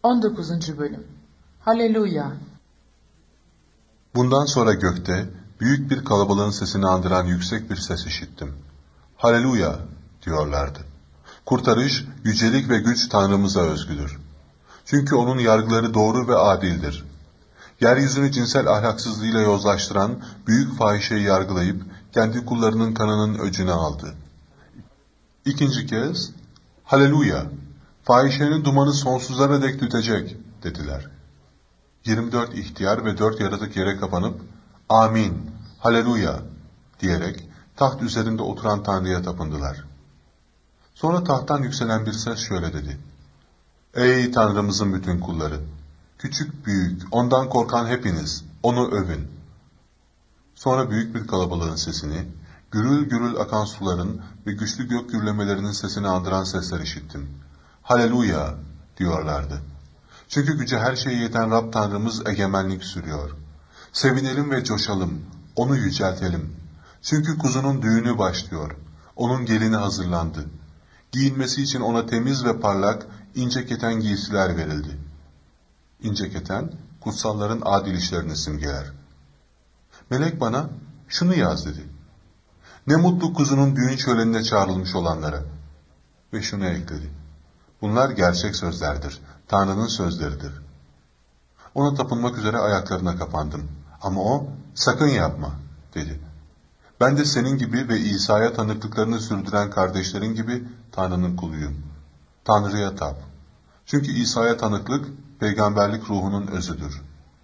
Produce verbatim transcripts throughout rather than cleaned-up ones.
on dokuzuncu Bölüm. Haleluya! Bundan sonra gökte büyük bir kalabalığın sesini andıran yüksek bir ses işittim. Haleluya diyorlardı. Kurtarış, yücelik ve güç Tanrımıza özgüdür. Çünkü onun yargıları doğru ve adildir. Yeryüzünü cinsel ahlaksızlığıyla yozlaştıran büyük fahişeyi yargılayıp kendi kullarının kanının öcünü aldı. İkinci kez, Haleluya! Fahişenin dumanı sonsuzlara dek tütecek dediler. yirmi dört ihtiyar ve dört yaratık yere kapanıp, Amin, Haleluya diyerek taht üzerinde oturan Tanrı'ya tapındılar. Sonra tahttan yükselen bir ses şöyle dedi. Ey Tanrımızın bütün kulları! Küçük büyük, ondan korkan hepiniz, onu övün. Sonra büyük bir kalabalığın sesini, gürül gürül akan suların ve güçlü gök gürlemelerinin sesini andıran sesler işittim. Haleluya diyorlardı. Çünkü gücü her şeye yeten Rab Tanrımız egemenlik sürüyor. Sevinelim ve coşalım, onu yüceltelim. Çünkü kuzunun düğünü başlıyor. Onun gelini hazırlandı. Giyinmesi için ona temiz ve parlak, ince keten giysiler verildi. İnce keten, kutsalların adil işlerini simgeler. Melek bana, şunu yaz dedi. Ne mutlu kuzunun düğün şölenine çağrılmış olanlara. Ve şunu ekledi. Bunlar gerçek sözlerdir, Tanrı'nın sözleridir. Ona tapınmak üzere ayaklarına kapandım. Ama o, sakın yapma, dedi. Ben de senin gibi ve İsa'ya tanıklıklarını sürdüren kardeşlerin gibi Tanrı'nın kuluyum. Tanrı'ya tap. Çünkü İsa'ya tanıklık, peygamberlik ruhunun özüdür.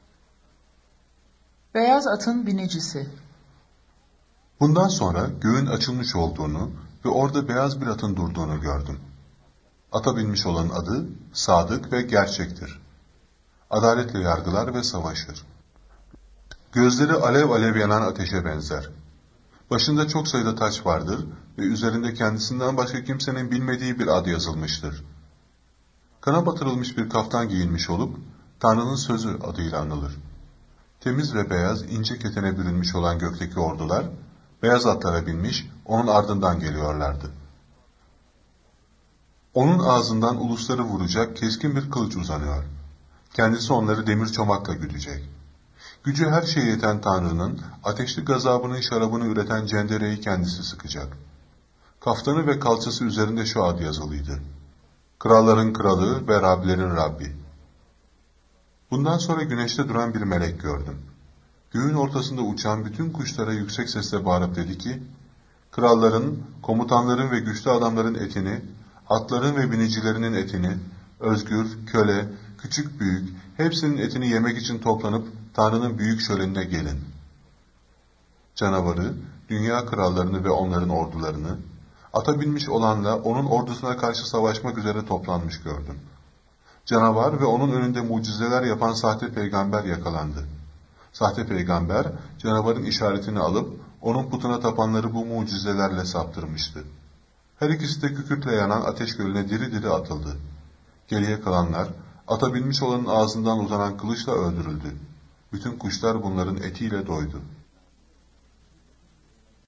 Beyaz atın binicisi. Bundan sonra göğün açılmış olduğunu ve orada beyaz bir atın durduğunu gördüm. Ata binmiş olan adı Sadık ve Gerçektir. Adaletle yargılar ve savaşır. Gözleri alev alev yanan ateşe benzer. Başında çok sayıda taç vardır ve üzerinde kendisinden başka kimsenin bilmediği bir ad yazılmıştır. Kana batırılmış bir kaftan giyinmiş olup, Tanrı'nın sözü adıyla anılır. Temiz ve beyaz, ince ketene bürünmüş olan gökteki ordular, beyaz atlara binmiş, onun ardından geliyorlardı. Onun ağzından ulusları vuracak keskin bir kılıç uzanıyor. Kendisi onları demir çomakla güdecek. Gücü her şeye yeten Tanrı'nın, ateşli gazabının şarabını üreten cendereyi kendisi sıkacak. Kaftanı ve kalçası üzerinde şu ad yazılıydı. Kralların kralı ve Rablerin Rabbi. Bundan sonra güneşte duran bir melek gördüm. Göğün ortasında uçan bütün kuşlara yüksek sesle bağırıp dedi ki, kralların, komutanların ve güçlü adamların etini, atların ve binicilerinin etini, özgür, köle, küçük büyük, hepsinin etini yemek için toplanıp Tanrı'nın büyük şölenine gelin. Canavarı, dünya krallarını ve onların ordularını, ata binmiş olanla onun ordusuna karşı savaşmak üzere toplanmış gördüm. Canavar ve onun önünde mucizeler yapan sahte peygamber yakalandı. Sahte peygamber, canavarın işaretini alıp, onun putuna tapanları bu mucizelerle saptırmıştı. Her ikisi de kükürtle yanan ateş gölüne diri diri atıldı. Geriye kalanlar, ata binmiş olanın ağzından uzanan kılıçla öldürüldü. Bütün kuşlar bunların etiyle doydu.